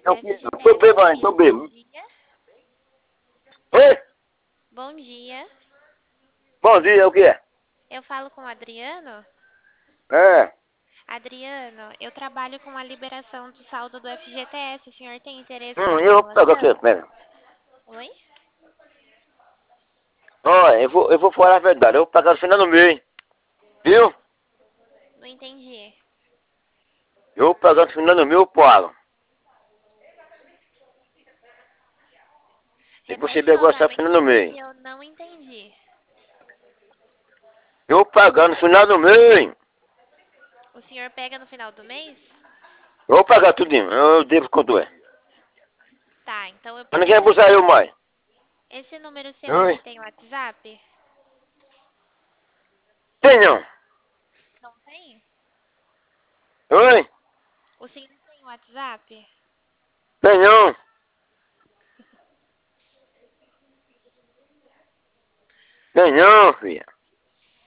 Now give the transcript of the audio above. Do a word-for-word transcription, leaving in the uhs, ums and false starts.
Eu tô F G T S bebo ainda, tô Serviço, bom bebo. dia. Oi? Bom dia. Bom dia, o que é? Eu falo com o Adriano. É. Adriano, eu trabalho com a liberação do saldo do F G T S. O senhor tem interesse na Hum, eu vou pegar aqui, simulação? pera. Oi? Olha, eu vou, eu vou falar a verdade, eu vou pegar no final do mês. Viu? Não entendi. Eu vou pegar no final do mês, eu pago. Se você Repete pegou essa no novamente final do mês. que eu não entendi. Eu vou pagar no final do mês. O senhor pega no final do mês? Eu vou pagar tudinho, eu devo quanto é. Tá, então eu Mas ninguém preciso. abusar eu mais. Esse número seu aqui Oi? tem WhatsApp? Tem não. Não tem? Oi? O senhor tem WhatsApp? Tem não. Tem não, filha.